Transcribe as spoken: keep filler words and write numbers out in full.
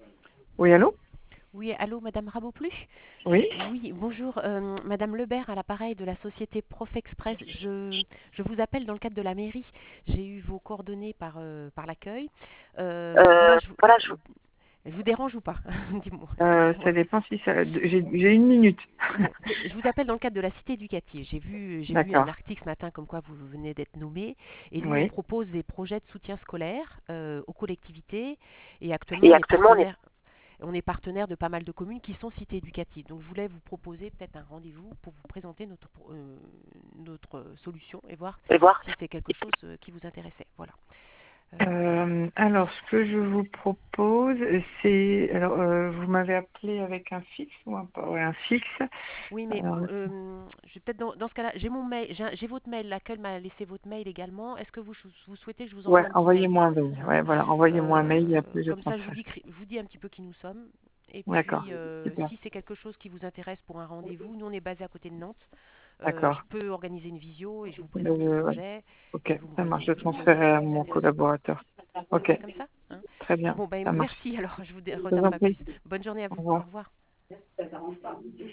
Oui, allô? Oui, allô, Madame Raboplu? Oui, Oui, bonjour, euh, Madame Lebert à l'appareil de la société Profexpress. Je, je vous appelle dans le cadre de la mairie. J'ai eu vos coordonnées par, euh, par l'accueil. Euh, voilà, Euh, je, vous voilà, je, je vous dérange ou pas? Dis-moi, euh, dites-moi. ça dépend si ça. J'ai j'ai une minute. Bon, je vous appelle dans le cadre de la cité éducative. J'ai vu, j'ai vu un D'accord. article ce matin comme quoi vous venez d'être nommé. Et nous, on Oui. propose des projets de soutien scolaire euh, aux collectivités. Et actuellement, Et on est actuellement, on est. partenaire. On est partenaire de pas mal de communes qui sont cités éducatives. Donc je voulais vous proposer peut-être un rendez-vous pour vous présenter notre, euh, notre solution et voir Et voir. si c'est quelque chose euh, qui vous intéressait. Voilà. Euh, Euh, alors, ce que je vous propose, c'est. Alors, euh, vous m'avez appelé avec un fixe ou un, ouais, un fixe. oui, mais Alors, euh, je vais peut-être dans, dans ce cas-là, j'ai mon mail, j'ai, j'ai votre mail, laquelle m'a laissé votre mail également. Est-ce que vous, vous souhaitez que je vous ouais, envoie un petit mail? envoyez-moi un mail. Ouais, voilà, envoyez-moi un mail et Euh, après je comme ça, je vous transfère. dis, je vous dis un petit peu qui nous sommes. Et D'accord. puis, euh, Super. si c'est quelque chose qui vous intéresse pour un rendez-vous, nous on est basé à côté de Nantes. Euh, je D'accord. peux organiser une visio et je vous présente le Euh, ouais. projet Ok, et vous me, ça marche. Je vous me donnez transférerai si à ça vous mon intéresse ou pas. collaborateur. On Ok, fait comme ça, hein? très bien. Bon, ben Ça marche. merci alors, je vous Je vous retarde en pas prie. plus. Bonne journée à Au vous. Au revoir. revoir.